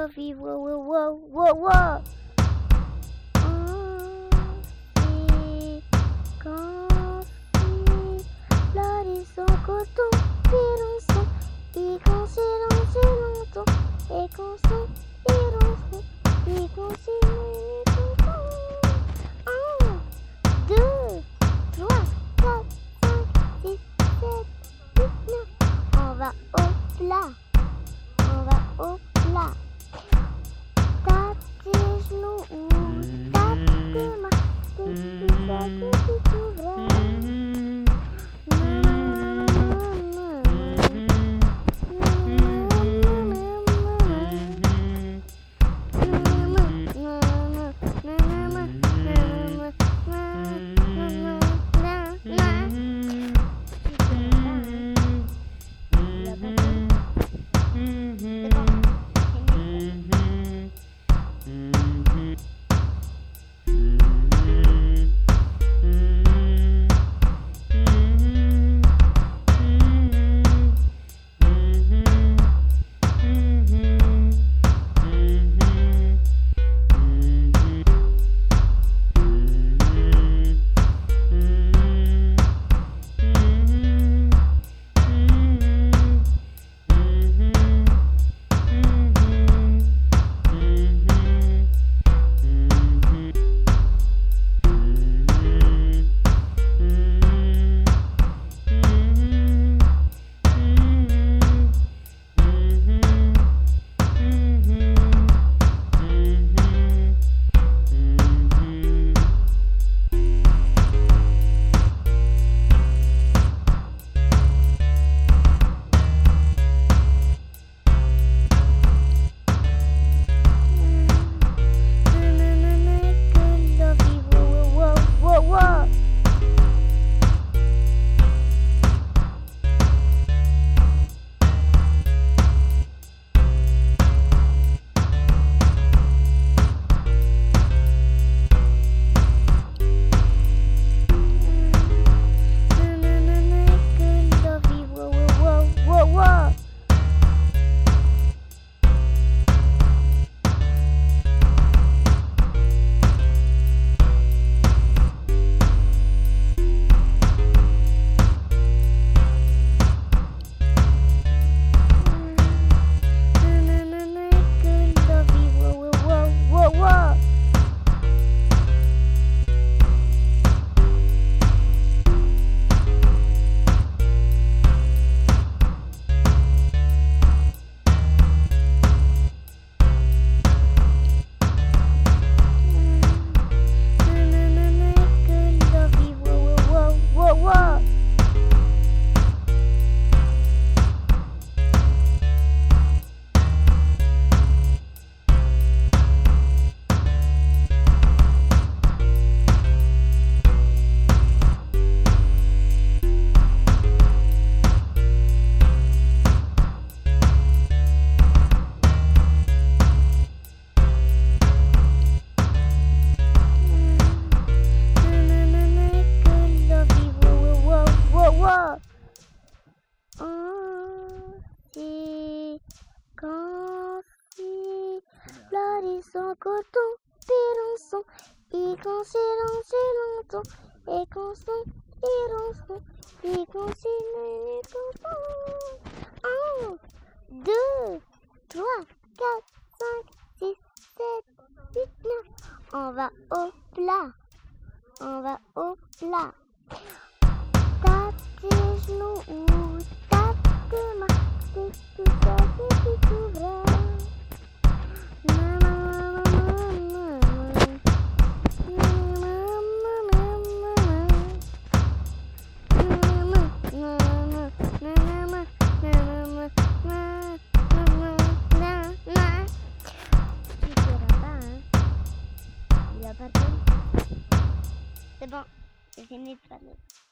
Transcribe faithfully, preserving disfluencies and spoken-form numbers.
vie, wow, wow, wow, wow, wow. Ainsi qu'ensuite, là les sans coton, pironçon, et quand c'est long, c'est longtemps, et quand c'est pironçon, et quand c'est long, un, deux, trois, quatre, cinq, six, sept, huit, neuf, on va au plat. On va au plat. Tape tes genoux ou tape tes mains. Tes petits sacs, tes petits ouvrages. Sans coton, pironçon, et quand c'est long, c'est longtemps, et quand c'est pironçon, et quand c'est long, un, deux, trois, quatre, cinq, six, sept, huit, neuf, on va au plat, on va au plat. Tape tes genoux ou tape tes mains, tes petits sacs, tes petits ouvrages. C'est bon, j'ai fini de parler.